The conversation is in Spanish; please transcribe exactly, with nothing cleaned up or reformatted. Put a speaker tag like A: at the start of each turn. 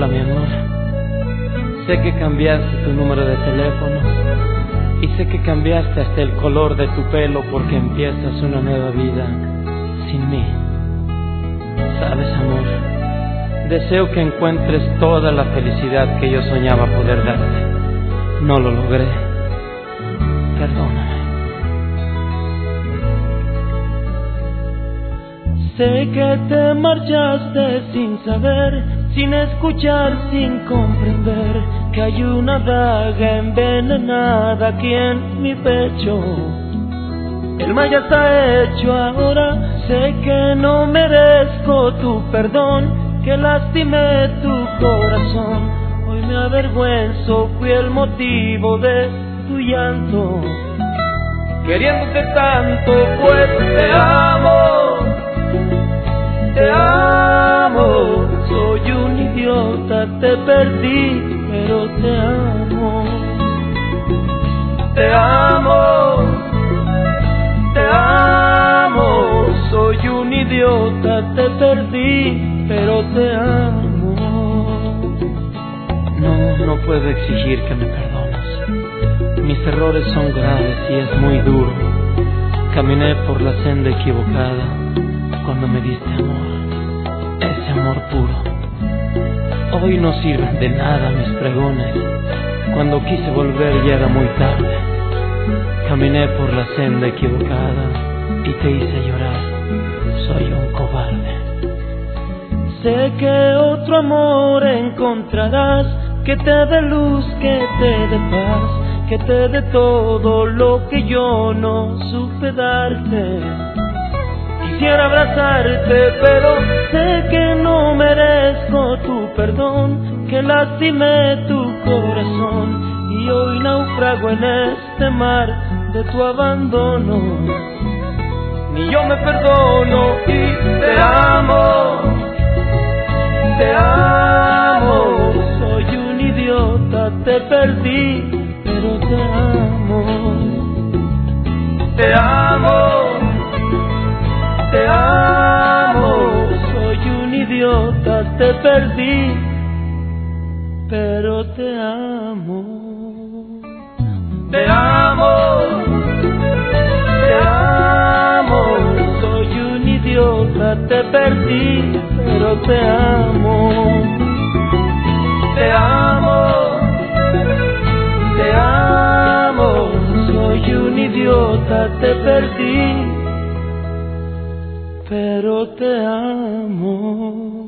A: Hola, mi amor. Sé que cambiaste tu número de teléfono y sé que cambiaste hasta el color de tu pelo porque empiezas una nueva vida sin mí. Sabes, amor, deseo que encuentres toda la felicidad que yo soñaba poder darte. No lo logré. Perdóname. Sé que te marchaste sin saber, sin escuchar, sin comprender que hay una daga envenenada aquí en mi pecho. El mal ya está hecho ahora, sé que no merezco tu perdón, que lastimé tu corazón. Hoy me avergüenzo, fui el motivo de tu llanto. Queriéndote tanto, pues te amo. Te amo, soy un idiota, te perdí, pero te amo. Te amo, te amo, soy un idiota, te perdí, pero te amo. No, no puedo exigir que me perdones. Mis errores son graves y es muy duro. Caminé por la senda equivocada cuando me diste amor, ese amor puro. Hoy no sirven de nada mis pregones. Cuando quise volver ya era muy tarde. Caminé por la senda equivocada y te hice llorar. Soy un cobarde. Sé que otro amor encontrarás, que te dé luz, que te dé paz, que te dé todo lo que yo no supe darte. Quisiera abrazarte, pero sé que no merezco tu perdón, que lastimé tu corazón y hoy naufrago en este mar de tu abandono. Ni yo me perdono y te amo, te amo, soy un idiota, te perdí, pero te amo, te amo. Te amo, soy un idiota, te perdí, pero te amo. Te amo, te amo, soy un idiota, te perdí, pero te amo. Te amo, te amo, soy un idiota, te perdí, pero te amo.